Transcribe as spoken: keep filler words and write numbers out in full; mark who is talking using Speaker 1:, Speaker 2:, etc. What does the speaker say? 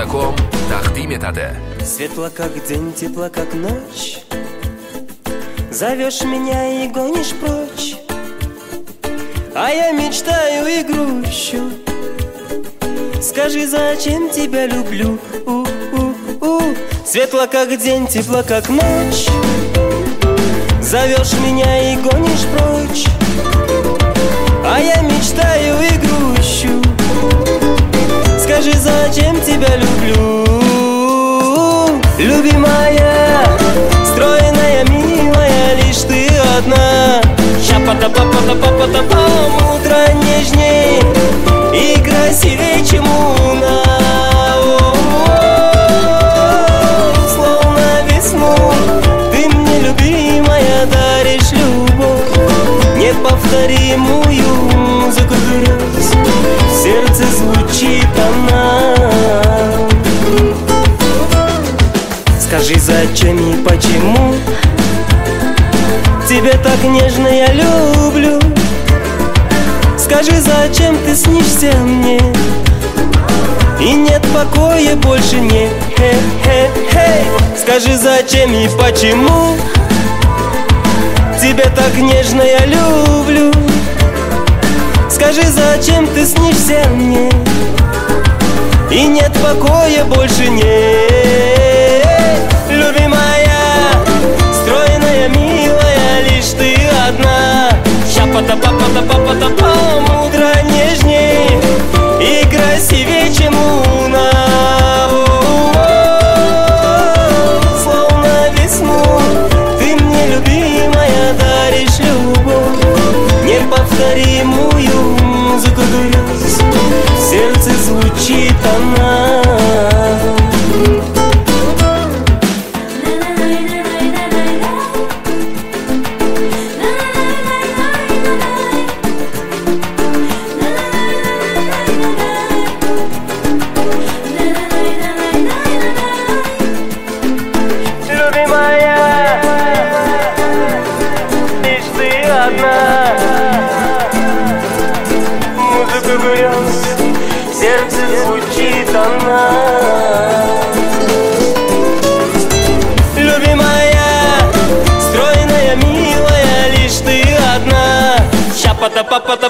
Speaker 1: ком тахтим этады.
Speaker 2: Светло как день, тепло как ночь, зовешь меня и гонишь прочь, а я мечтаю и грущу. Скажи, зачем тебя люблю? У-у-у. Светло как день, тепло как ночь, зовешь меня и гонишь прочь, а я мечтаю и грущу. Скажи, зачем тебя люблю? Любимая, стройная, милая, лишь ты одна. Ща-па-та-па-па-та-па-па-та-пам, утро нежней и красивее, чем луна. Словно весну ты мне, любимая, даришь любовь, неповторимую музыку грез. В сердце звучит она. Скажи, зачем и почему тебя так нежно я люблю? Скажи, зачем ты снишься мне и нет покоя больше не. Хе-хе-хей. Скажи, зачем и почему тебя так нежно я люблю? Скажи, зачем ты снишься мне и нет покоя больше нет. Любимая, стройная, милая, лишь ты одна. Ща-па-та-па-па-та-па-па-та-пам, утро нежней и красивее, чем луна. Словно весну ты мне, любимая, даришь любовь, неповторимую музыку грез. В сердце звучит она. Любимая, лишь ты одна. Музыка грез, в сердце звучит она. Любимая, стройная, милая, лишь ты одна. Ща-па-та-па-па-та.